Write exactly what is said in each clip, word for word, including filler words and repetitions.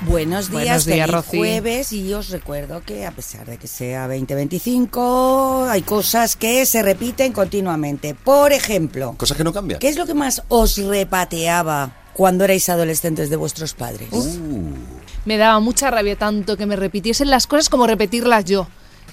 Buenos días, Buenos días, feliz Rocío. jueves, y os recuerdo que a pesar de que sea veinte veinticinco, hay cosas que se repiten continuamente. Por ejemplo, Cosas que no cambian. ¿qué es lo que más os repateaba cuando erais adolescentes de vuestros padres? Uh. Me daba mucha rabia tanto que me repitiesen las cosas como repetirlas yo.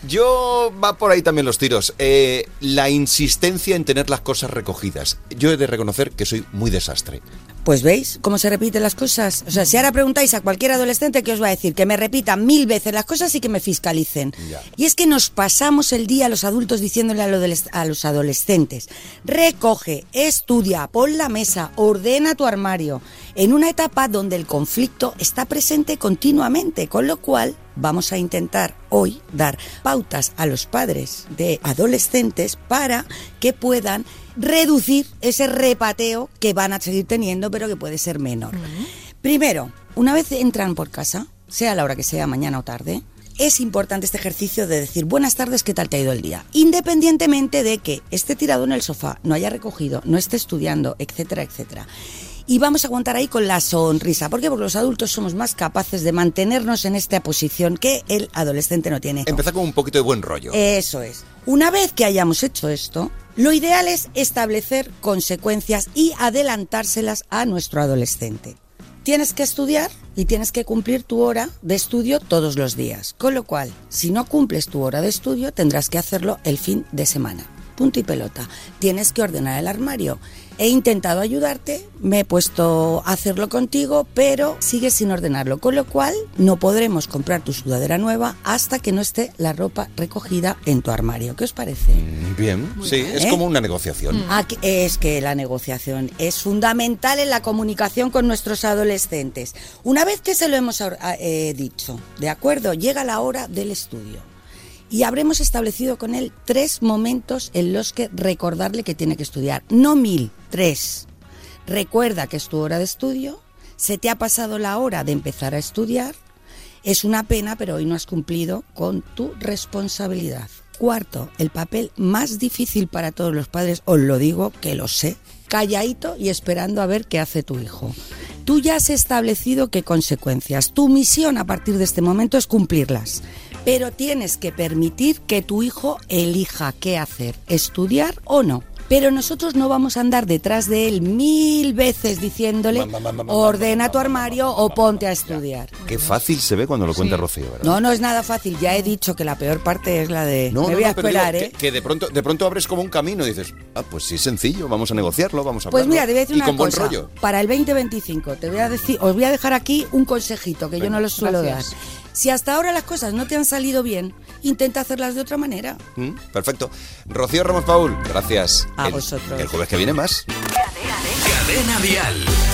Yo va por ahí también los tiros. Eh, la insistencia en tener las cosas recogidas. Yo he de reconocer que soy muy desastre. Pues veis cómo se repiten las cosas. O sea, si ahora preguntáis a cualquier adolescente, ¿qué os va a decir? Que me repitan mil veces las cosas y que me fiscalicen. Ya. Y es que nos pasamos el día los adultos diciéndole a, lo de les- a los adolescentes: recoge, estudia, pon la mesa, ordena tu armario. En una etapa donde el conflicto está presente continuamente, con lo cual vamos a intentar hoy dar pautas a los padres de adolescentes para que puedan reducir ese repateo que van a seguir teniendo, pero que puede ser menor. Uh-huh. Primero, una vez entran por casa, sea a la hora que sea, mañana o tarde, es importante este ejercicio de decir: buenas tardes, ¿qué tal te ha ido el día? Independientemente de que esté tirado en el sofá, no haya recogido, no esté estudiando, etcétera, etcétera. Y vamos a aguantar ahí con la sonrisa. ¿Por qué? Porque los adultos somos más capaces de mantenernos en esta posición que el adolescente no tiene. Empezar con un poquito de buen rollo. Eso es. Una vez que hayamos hecho esto, lo ideal es establecer consecuencias y adelantárselas a nuestro adolescente. Tienes que estudiar y tienes que cumplir tu hora de estudio todos los días. Con lo cual, si no cumples tu hora de estudio, tendrás que hacerlo el fin de semana. Punto y pelota. Tienes que ordenar el armario. He intentado ayudarte, me he puesto a hacerlo contigo, pero sigues sin ordenarlo, con lo cual no podremos comprar tu sudadera nueva hasta que no esté la ropa recogida en tu armario. ¿Qué os parece? Bien, Muy sí, bien, es ¿eh? como una negociación. Mm. Aquí, es que la negociación es fundamental en la comunicación con nuestros adolescentes. Una vez que se lo hemos eh, dicho, de acuerdo, llega la hora del estudio. Y habremos establecido con él tres momentos en los que recordarle que tiene que estudiar. No mil, tres. Recuerda que es tu hora de estudio, se te ha pasado la hora de empezar a estudiar, es una pena, pero hoy no has cumplido con tu responsabilidad. Cuarto, el papel más difícil para todos los padres, os lo digo que lo sé, calladito y esperando a ver qué hace tu hijo. Tú ya has establecido qué consecuencias. Tu misión a partir de este momento es cumplirlas. Pero tienes que permitir que tu hijo elija qué hacer, estudiar o no. Pero nosotros no vamos a andar detrás de él mil veces diciéndole: ordena tu armario o ponte a estudiar. Qué fácil se ve cuando lo cuenta sí. Rocío, ¿verdad? No, no es nada fácil. Ya he dicho que la peor parte es la de no, me no, voy a no, pero esperar, digo, ¿eh? Que, que de pronto de pronto abres como un camino y dices: ah, pues sí, es sencillo, vamos a negociarlo, vamos a hablarlo. Pues mira, te voy a decir y una con cosa. Buen rollo. Para el veinte veinticinco te voy a decir, os voy a dejar aquí un consejito que Venga, yo no los suelo gracias. dar. Si hasta ahora las cosas no te han salido bien, intenta hacerlas de otra manera. Mm, perfecto. Rocío Ramos Paul, gracias. A el, vosotros. El jueves que viene más. Cadena Dial.